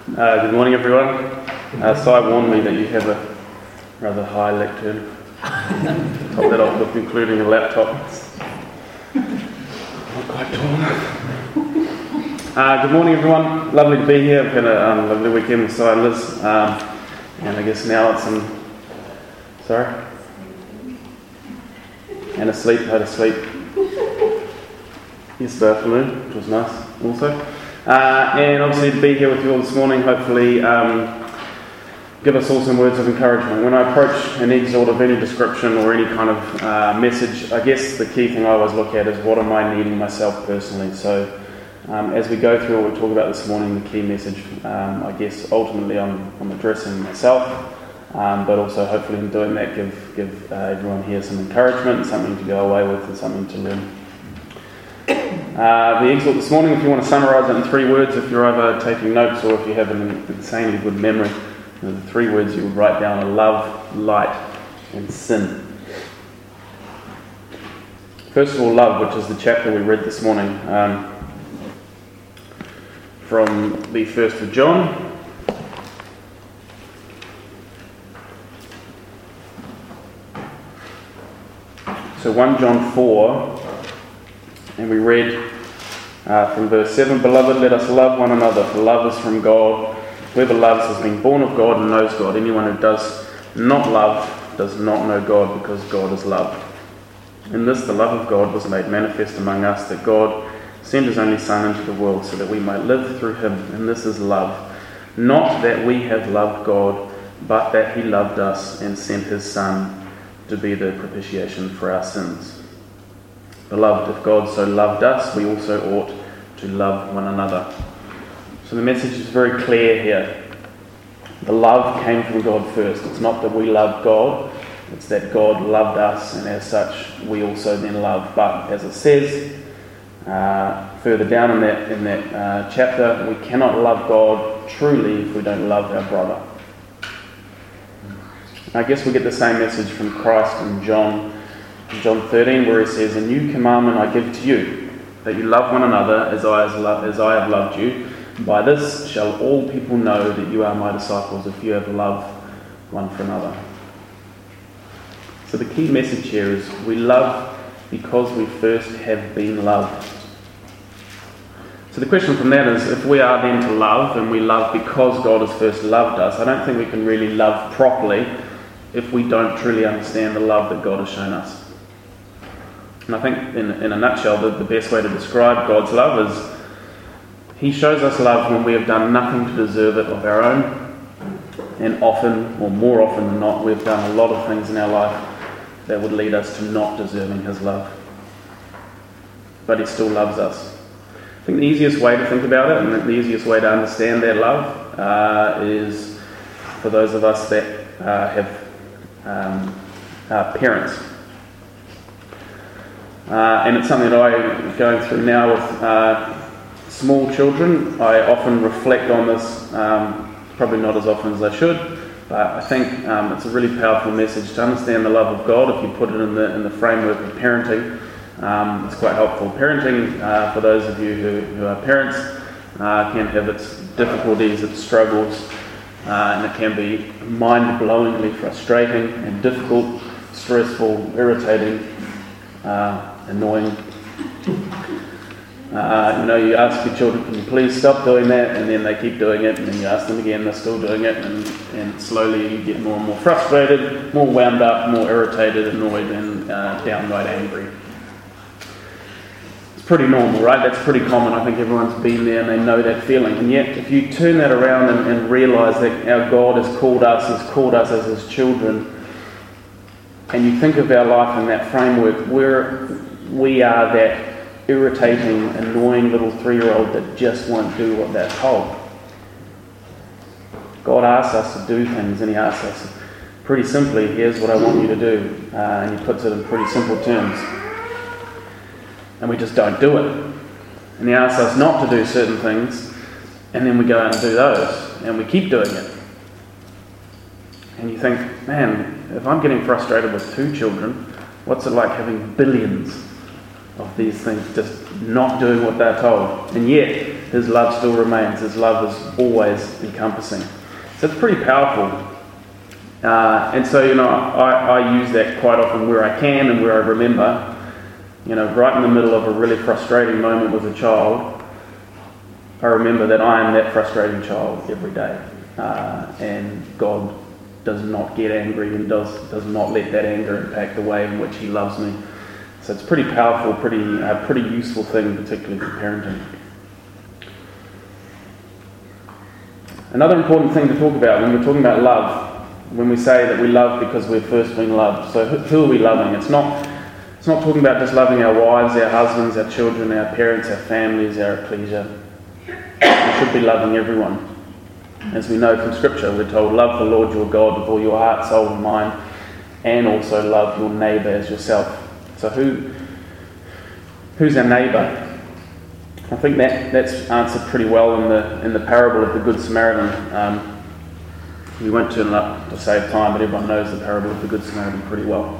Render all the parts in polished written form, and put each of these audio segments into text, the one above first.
Good morning, everyone. Si warned me that you have a rather high lectern. Top that off with including a laptop. Not quite tall. Good morning, everyone. Lovely to be here. I've had a lovely weekend with Si and Liz. And I guess now it's and asleep, had a sleep yesterday afternoon, which was nice also. And obviously to be here with you all this morning, hopefully give us all some words of encouragement. When I approach an exhort of any description or any kind of message, I guess the key thing I always look at is what am I needing myself personally. So as we go through what we talk about this morning, the key message, I guess ultimately I'm addressing myself, but also hopefully in doing that give everyone here some encouragement, something to go away with and something to learn. The exhort this morning, if you want to summarise it in 3 words, if you're either taking notes or if you have an insanely good memory, the 3 words you would write down are love, light and sin. First of all, love, which is the chapter we read this morning from the 1st of John. So 1 John 4, and we read from verse 7, "Beloved, let us love one another, for love is from God. Whoever loves has been born of God and knows God. Anyone who does not love does not know God, because God is love. In this the love of God was made manifest among us, that God sent his only Son into the world so that we might live through him. And this is love. Not that we have loved God, but that he loved us and sent his Son to be the propitiation for our sins. Beloved, if God so loved us, we also ought to love one another." So the message is very clear here. The love came from God first. It's not that we loved God, it's that God loved us, and as such we also then love. But as it says further down in that chapter, we cannot love God truly if we don't love our brother. I guess we get the same message from Christ in John 13, where he says, "A new commandment I give to you, that you love one another as I have loved you. By this shall all people know that you are my disciples, if you have love one for another." So the key message here is we love because we first have been loved. So the question from that is, if we are then to love, and we love because God has first loved us, I don't think we can really love properly if we don't truly understand the love that God has shown us. And I think in a nutshell, the best way to describe God's love is he shows us love when we have done nothing to deserve it of our own, and often, or more often than not, we've done a lot of things in our life that would lead us to not deserving his love. But he still loves us. I think the easiest way to think about it, and the easiest way to understand that love, is for those of us that have parents. And it's something that I'm going through now with small children. I often reflect on this, probably not as often as I should, but I think it's a really powerful message to understand the love of God. If you put it in the framework of parenting, it's quite helpful. Parenting, for those of you who are parents, can have its difficulties, its struggles, and it can be mind-blowingly frustrating and difficult, stressful, irritating, annoying. You ask your children, can you please stop doing that, and then they keep doing it, and then you ask them again, they're still doing it, and slowly you get more and more frustrated, more wound up, more irritated, annoyed, and downright angry. It's pretty normal, right? That's pretty common. I think everyone's been there and they know that feeling. And yet, if you turn that around and realise that our God has called us as his children, and you think of our life in that framework, where we are that irritating, annoying little 3-year-old that just won't do what they're told. God asks us to do things, and he asks us pretty simply, here's what I want you to do, and he puts it in pretty simple terms. And we just don't do it. And he asks us not to do certain things, and then we go out and do those, and we keep doing it. And you think, man, if I'm getting frustrated with 2 children, what's it like having billions of these things just not doing what they're told? And yet, His love still remains. His love is always encompassing. So it's pretty powerful. And so, I use that quite often where I can and where I remember. Right in the middle of a really frustrating moment with a child, I remember that I am that frustrating child every day. And God does not get angry and does not let that anger impact the way in which He loves me. So it's pretty powerful, pretty useful thing, particularly for parenting. Another important thing to talk about when we're talking about love, when we say that we love because we've first been loved. So who are we loving? It's not talking about just loving our wives, our husbands, our children, our parents, our families, our ecclesia. We should be loving everyone. As we know from Scripture, we're told, love the Lord your God with all your heart, soul and mind, and also love your neighbour as yourself. So who's our neighbour? I think that's answered pretty well in the parable of the Good Samaritan. We won't turn it up to save time, but everyone knows the parable of the Good Samaritan pretty well.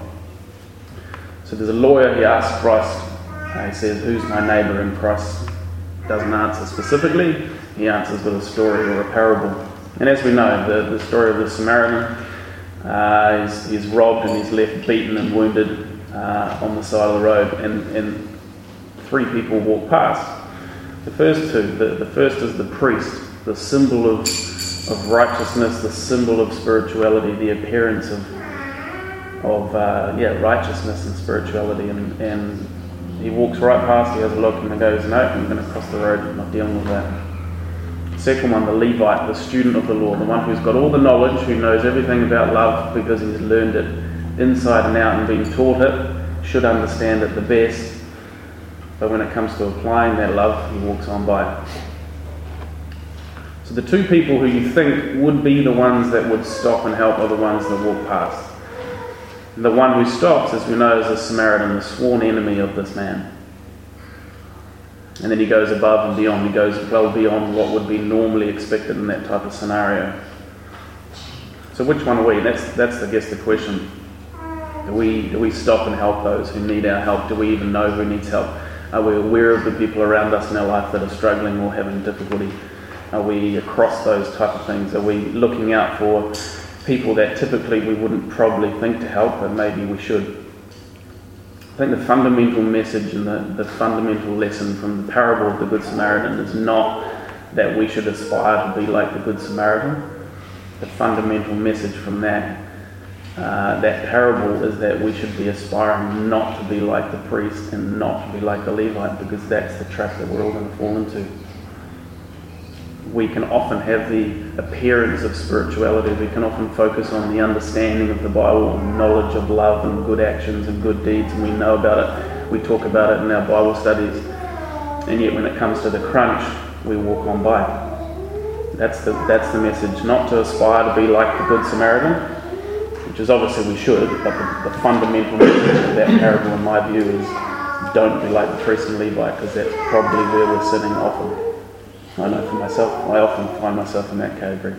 So there's a lawyer, he asks Christ, he says, who's my neighbour? And Christ doesn't answer specifically, he answers with a story or a parable. And as we know, the story of the Samaritan, he's robbed and he's left beaten and wounded on the side of the road, and three people walk past. The first two, the first is the priest, the symbol of righteousness, the symbol of spirituality, the appearance of righteousness and spirituality, and he walks right past, he has a look and he goes, no, I'm going to cross the road, I'm not dealing with that. Second one, the Levite, the student of the law, the one who's got all the knowledge, who knows everything about love because he's learned it inside and out and been taught it, should understand it the best, but when it comes to applying that love, he walks on by. So the two people who you think would be the ones that would stop and help are the ones that walk past. The one who stops, as we know, is the Samaritan, the sworn enemy of this man. And then he goes above and beyond. He goes well beyond what would be normally expected in that type of scenario. So which one are we? That's I guess, the question. Do we stop and help those who need our help? Do we even know who needs help? Are we aware of the people around us in our life that are struggling or having difficulty? Are we across those type of things? Are we looking out for people that typically we wouldn't probably think to help, but maybe we should? I think the fundamental message and the fundamental lesson from the parable of the Good Samaritan is not that we should aspire to be like the Good Samaritan. The fundamental message from that parable is that we should be aspiring not to be like the priest and not to be like the Levite, because that's the trap that we're all going to fall into. We can often have the appearance of spirituality. We can often focus on the understanding of the Bible and knowledge of love and good actions and good deeds, and we know about it. We talk about it in our Bible studies. And yet when it comes to the crunch, we walk on by. That's the message, not to aspire to be like the Good Samaritan, which is obviously we should, but the fundamental message of that parable, in my view, is don't be like the priest and Levite, because that's probably where we're sitting often. I know for myself, I often find myself in that category.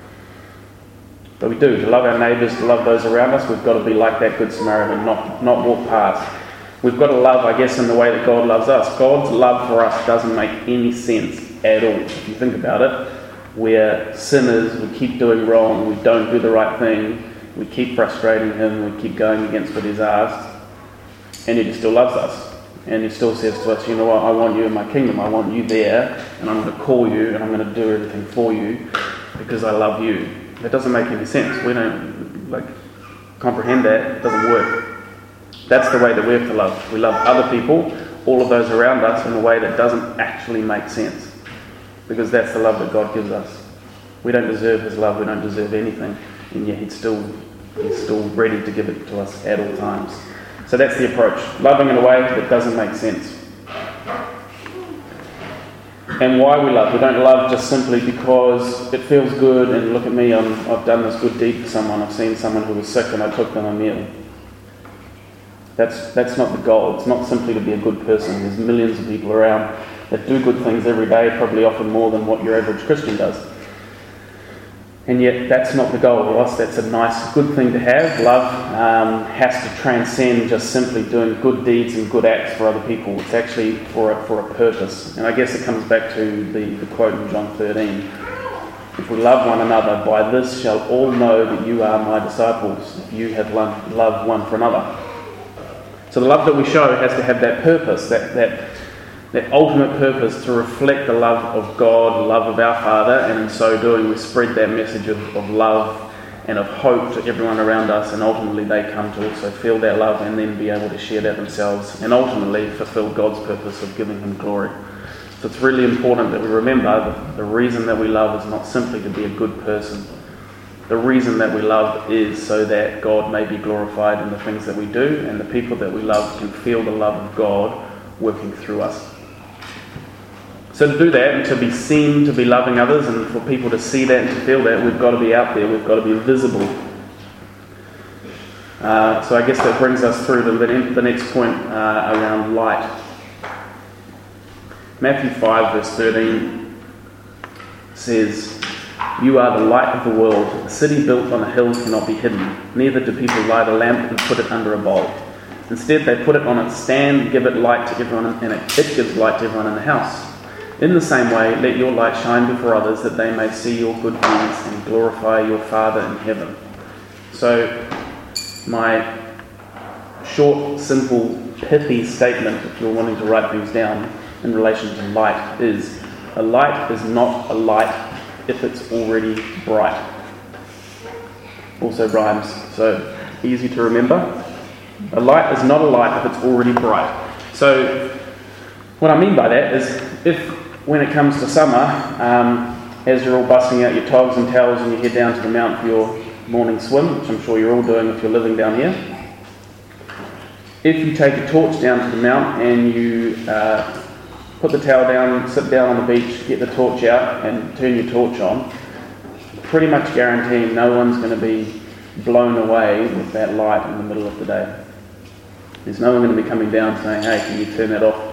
But we do, to love our neighbours, to love those around us, we've got to be like that Good Samaritan, not walk past. We've got to love, I guess, in the way that God loves us. God's love for us doesn't make any sense at all. If you think about it, we're sinners, we keep doing wrong, we don't do the right thing, we keep frustrating Him, we keep going against what He's asked, and He still loves us. And He still says to us, you know what, I want you in my kingdom, I want you there, and I'm going to call you, and I'm going to do everything for you, because I love you. That doesn't make any sense. We don't comprehend that. It doesn't work. That's the way that we have to love. We love other people, all of those around us, in a way that doesn't actually make sense, because that's the love that God gives us. We don't deserve His love, we don't deserve anything, and yet He's still ready to give it to us at all times. So that's the approach, loving in a way that doesn't make sense. And why we love. We don't love just simply because it feels good and look at me, I've done this good deed for someone, I've seen someone who was sick and I took them a meal. That's not the goal. It's not simply to be a good person. There's millions of people around that do good things every day, probably often more than what your average Christian does. And yet that's not the goal, Ross. That's a nice, good thing to have. Love has to transcend just simply doing good deeds and good acts for other people. It's actually for a purpose. And I guess it comes back to the quote in John 13. If we love one another, by this shall all know that you are my disciples, if you have love one for another. So the love that we show has to have that purpose, that ultimate purpose to reflect the love of God, the love of our Father, and in so doing we spread that message of love and of hope to everyone around us, and ultimately they come to also feel that love and then be able to share that themselves and ultimately fulfill God's purpose of giving Him glory. So it's really important that we remember that the reason that we love is not simply to be a good person. The reason that we love is so that God may be glorified in the things that we do, and the people that we love can feel the love of God working through us. So to do that, and to be seen to be loving others, and for people to see that and to feel that, we've got to be out there, we've got to be visible. So I guess that brings us through to the next point around light. Matthew 5 verse 13 says, "You are the light of the world. A city built on a hill cannot be hidden. Neither do people light a lamp and put it under a bowl. Instead they put it on its stand, give it light to everyone, and it gives light to everyone in the house. In the same way, let your light shine before others, that they may see your good deeds and glorify your Father in heaven." So, my short, simple, pithy statement, if you're wanting to write things down in relation to light, is a light is not a light if it's already bright. Also rhymes, so easy to remember. A light is not a light if it's already bright. So, what I mean by that is, when it comes to summer, as you're all busting out your togs and towels and you head down to the mount for your morning swim, which I'm sure you're all doing if you're living down here, if you take a torch down to the mount and you put the towel down, sit down on the beach, get the torch out and turn your torch on, pretty much guaranteeing no one's going to be blown away with that light in the middle of the day. There's no one going to be coming down saying, "Hey, can you turn that off?"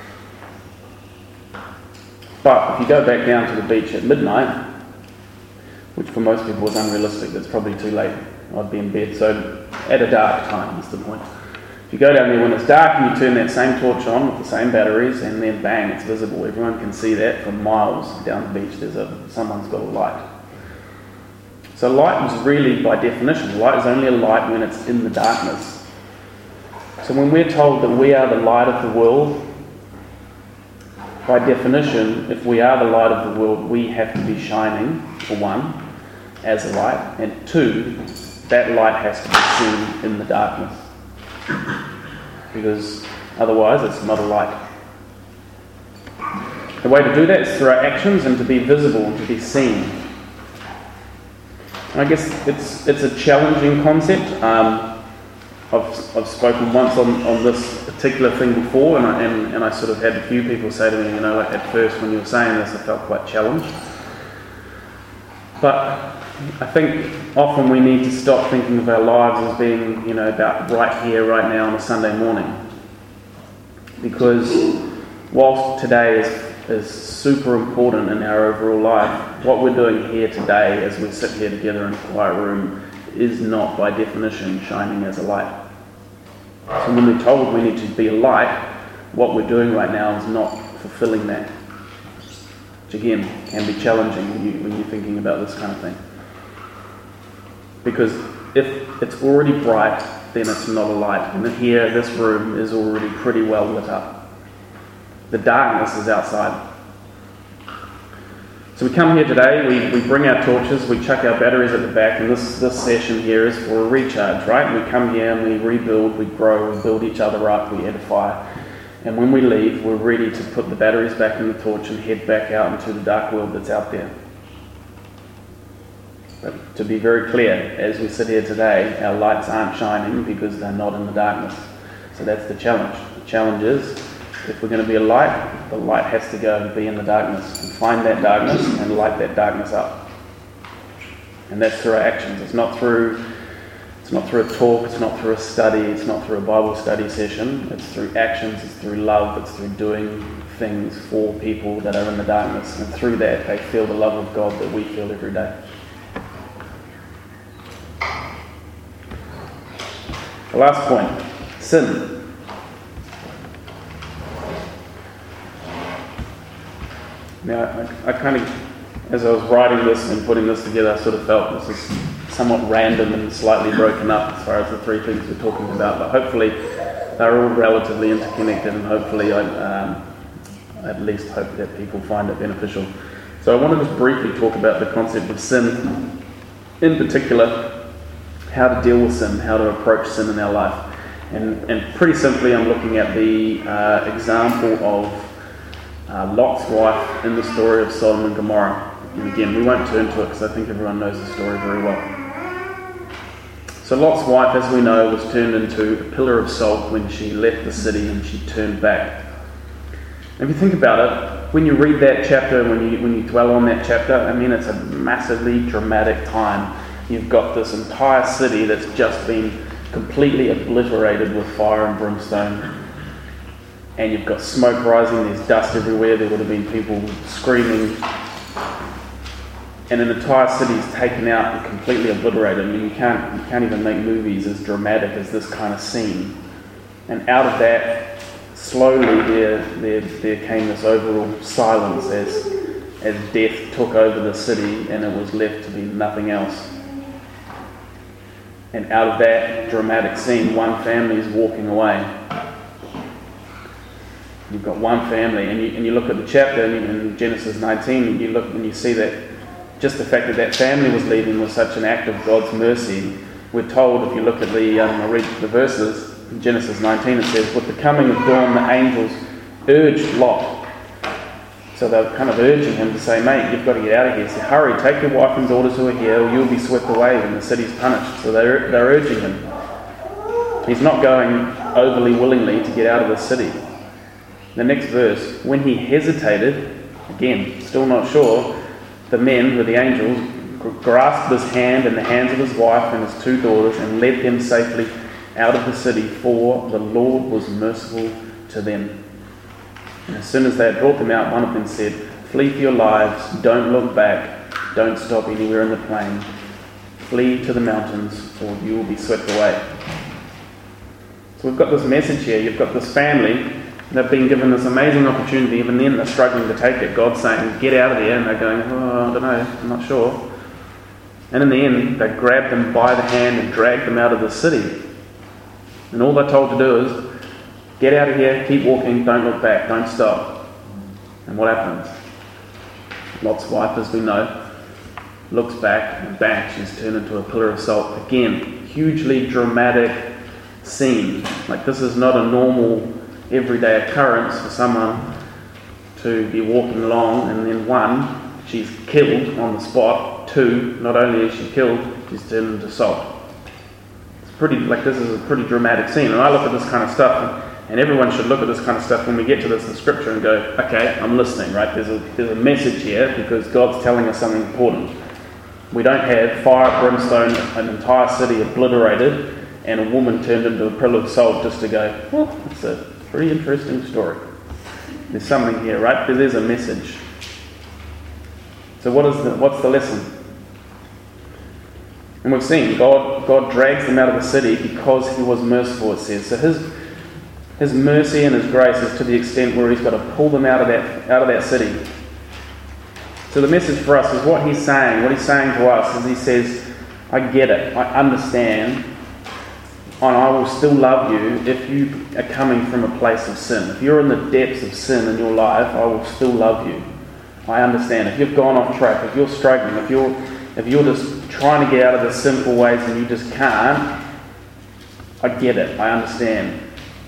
But if you go back down to the beach at midnight, which for most people is unrealistic, that's probably too late, I'd be in bed, so at a dark time is the point. If you go down there when it's dark and you turn that same torch on with the same batteries, and then bang, it's visible. Everyone can see that from miles down the beach. Someone's got a light. So light is really, by definition, light is only a light when it's in the darkness. So when we're told that we are the light of the world, by definition, if we are the light of the world, we have to be shining, for one, as a light, and two, that light has to be seen in the darkness. Because otherwise it's not a light. The way to do that is through our actions and to be visible and to be seen. And I guess it's a challenging concept. I've spoken once on this particular thing before, and I sort of had a few people say to me, like at first when you were saying this, I felt quite challenged. But I think often we need to stop thinking of our lives as being, about right here, right now on a Sunday morning. Because whilst today is super important in our overall life, what we're doing here today as we sit here together in a quiet room is not by definition shining as a light. So when we're told we need to be a light, what we're doing right now is not fulfilling that. Which again can be challenging when you're thinking about this kind of thing. Because if it's already bright, then it's not a light. And here, this room is already pretty well lit up. The darkness is outside. So we come here today, we bring our torches, we chuck our batteries at the back, and this session here is for a recharge, right? We come here and we rebuild, we grow, we build each other up, we edify. And when we leave, we're ready to put the batteries back in the torch and head back out into the dark world that's out there. But to be very clear, as we sit here today, our lights aren't shining because they're not in the darkness. So that's the challenge. The challenge is, if we're going to be a light, the light has to go and be in the darkness and find that darkness and light that darkness up. And that's through our actions. It's not through a talk, it's not through a study, it's not through a Bible study session. It's through actions, it's through love, it's through doing things for people that are in the darkness. And through that, they feel the love of God that we feel every day. The last point, sin. Now, I kind of, as I was writing this and putting this together, I sort of felt this is somewhat random and slightly broken up as far as the three things we're talking about, but hopefully they're all relatively interconnected, and hopefully I at least hope that people find it beneficial. So I want to just briefly talk about the concept of sin, in particular, how to deal with sin, how to approach sin in our life. And pretty simply, I'm looking at the example of Lot's wife in the story of Sodom and Gomorrah. And again, we won't turn to it because I think everyone knows the story very well. So Lot's wife, as we know, was turned into a pillar of salt when she left the city and she turned back. If you think about it, when you read that chapter, when you dwell on that chapter, I mean, it's a massively dramatic time. You've got this entire city that's just been completely obliterated with fire and brimstone. And you've got smoke rising, there's dust everywhere, there would have been people screaming. And an entire city is taken out and completely obliterated. I mean, you can't even make movies as dramatic as this kind of scene. And out of that, slowly there came this overall silence as death took over the city and it was left to be nothing else. And out of that dramatic scene, one family is walking away. You've got one family, and you look at the chapter in Genesis 19, and you look and you see that just the fact that family was leaving was such an act of God's mercy. We're told, if you look at I read the verses, in Genesis 19 it says, with the coming of dawn the angels urged Lot. So they're kind of urging him to say, mate, you've got to get out of here. So hurry, take your wife and daughters who are here, or you'll be swept away when the city's punished. So they're urging him. He's not going overly willingly to get out of the city. The next verse, when he hesitated, again, still not sure, the men, with the angels, grasped his hand and the hands of his wife and his two daughters and led them safely out of the city, for the Lord was merciful to them. And as soon as they had brought them out, one of them said, flee for your lives, don't look back, don't stop anywhere in the plain, flee to the mountains, or you will be swept away. So we've got this message here, you've got this family. They've been given this amazing opportunity, even then they're struggling to take it. God's saying, get out of there, and they're going, oh, I don't know, I'm not sure. And in the end, they grabbed them by the hand and dragged them out of the city. And all they're told to do is, get out of here, keep walking, don't look back, don't stop. And what happens? Lot's wife, as we know, looks back, and bang, she's turned into a pillar of salt. Again, hugely dramatic scene. Like, this is not a normal everyday occurrence for someone to be walking along and then one, she's killed on the spot, two, not only is she killed, she's turned into salt. It's pretty, this is a pretty dramatic scene, and I look at this kind of stuff, and everyone should look at this kind of stuff when we get to this in Scripture and go, okay, I'm listening, right? There's a message here because God's telling us something important. We don't have fire, brimstone, an entire city obliterated, and a woman turned into a pillar of salt just to go, well, it's a pretty interesting story. There's something here, right? There's a message. So what's the lesson? And we've seen God drags them out of the city because he was merciful, it says. So his mercy and his grace is to the extent where he's got to pull them out of that city. So the message for us is what he's saying to us is he says, I get it, I understand, and I will still love you if you are coming from a place of sin. If you're in the depths of sin in your life, I will still love you. I understand. If you've gone off track, if you're struggling, if you're just trying to get out of the sinful ways and you just can't, I get it. I understand.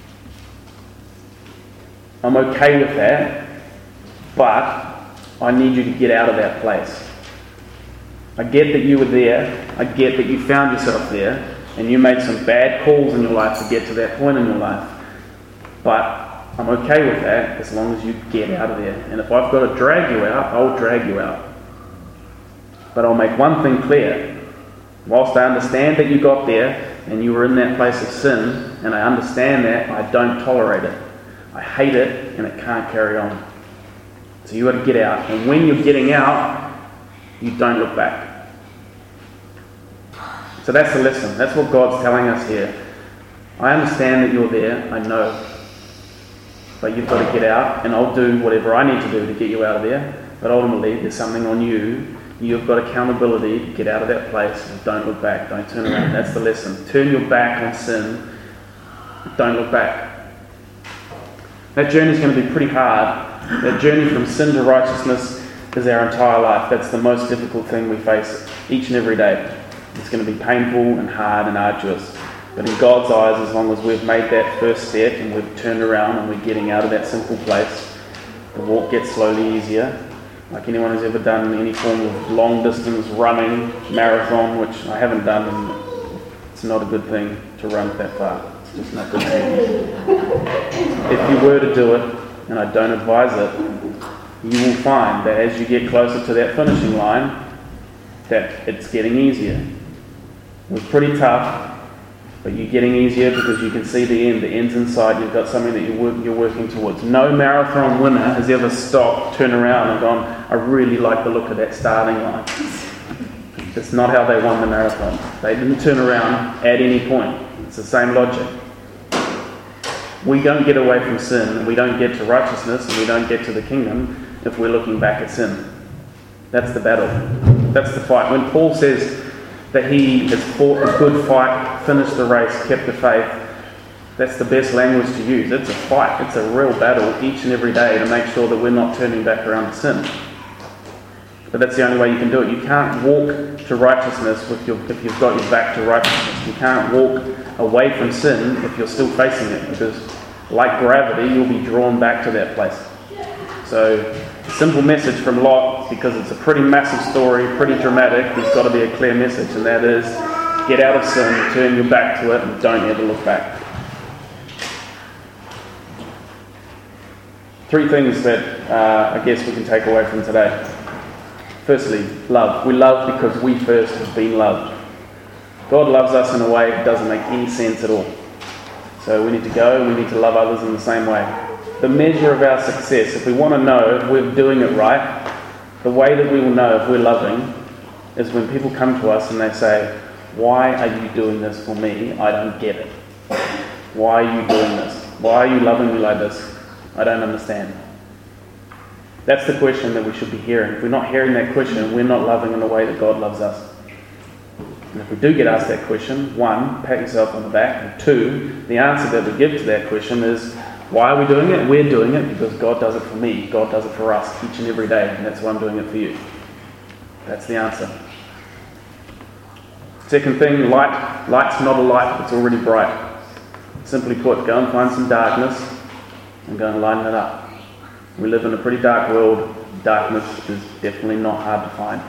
I'm okay with that, but I need you to get out of that place. I get that you were there. I get that you found yourself there. And you made some bad calls in your life to get to that point in your life. But I'm okay with that as long as you get out of there. And if I've got to drag you out, I'll drag you out. But I'll make one thing clear. Whilst I understand that you got there and you were in that place of sin, and I understand that, I don't tolerate it. I hate it and it can't carry on. So you've got to get out. And when you're getting out, you don't look back. So that's the lesson. That's what God's telling us here. I understand that you're there, I know. But you've got to get out, and I'll do whatever I need to do to get you out of there. But ultimately, there's something on you. You've got accountability to get out of that place. And don't look back. Don't turn around. That's the lesson. Turn your back on sin. Don't look back. That journey is going to be pretty hard. That journey from sin to righteousness is our entire life. That's the most difficult thing we face each and every day. It's going to be painful and hard and arduous. But in God's eyes, as long as we've made that first step and we've turned around and we're getting out of that sinful place, the walk gets slowly easier. Like anyone who's ever done any form of long distance running, marathon, which I haven't done, and it's not a good thing to run that far. It's just not good for you. If you were to do it, and I don't advise it, you will find that as you get closer to that finishing line, that it's getting easier. It was pretty tough, but you're getting easier because you can see the end. The end's inside. You've got something that you're working towards. No marathon winner has ever stopped, turned around and gone, I really like the look of that starting line. That's not how they won the marathon. They didn't turn around at any point. It's the same logic. We don't get away from sin, and we don't get to righteousness, and we don't get to the kingdom if we're looking back at sin. That's the battle. That's the fight. When Paul says that he has fought a good fight, finished the race, kept the faith, that's the best language to use. It's a fight. It's a real battle each and every day to make sure that we're not turning back around to sin. But that's the only way you can do it. You can't walk to righteousness if you've got your back to righteousness. You can't walk away from sin if you're still facing it, because like gravity, you'll be drawn back to that place. So, a simple message from Lot, because it's a pretty massive story, pretty dramatic, there's got to be a clear message, and that is, get out of sin, turn your back to it, and don't ever look back. 3 things that I guess we can take away from today. Firstly, love. We love because we first have been loved. God loves us in a way that doesn't make any sense at all. So we need to go and we need to love others in the same way. The measure of our success, if we want to know if we're doing it right, the way that we will know if we're loving is when people come to us and they say, why are you doing this for me? I don't get it. Why are you doing this? Why are you loving me like this? I don't understand. That's the question that we should be hearing. If we're not hearing that question, we're not loving in the way that God loves us. And if we do get asked that question, 1, pat yourself on the back, and 2, the answer that we give to that question is, why are we doing it? We're doing it because God does it for me. God does it for us each and every day, and that's why I'm doing it for you. That's the answer. Second thing, light. Light's not a light, it's already bright. Simply put, go and find some darkness and go and lighten it up. We live in a pretty dark world. Darkness is definitely not hard to find.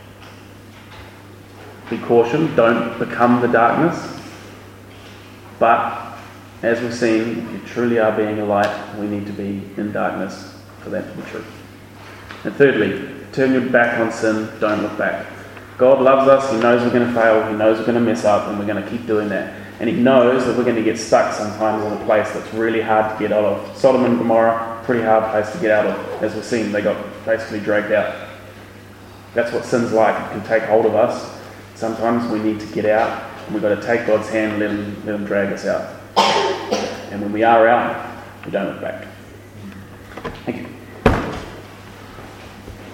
Be cautioned, don't become the darkness. But as we've seen, if you truly are being a light, we need to be in darkness for that to be true. And thirdly, turn your back on sin, don't look back. God loves us, He knows we're going to fail, He knows we're going to mess up, and we're going to keep doing that. And He knows that we're going to get stuck sometimes in a place that's really hard to get out of. Sodom and Gomorrah, pretty hard place to get out of. As we've seen, they got basically dragged out. That's what sin's like. It can take hold of us. Sometimes we need to get out, and we've got to take God's hand and let him drag us out. And when we are out, we don't look back.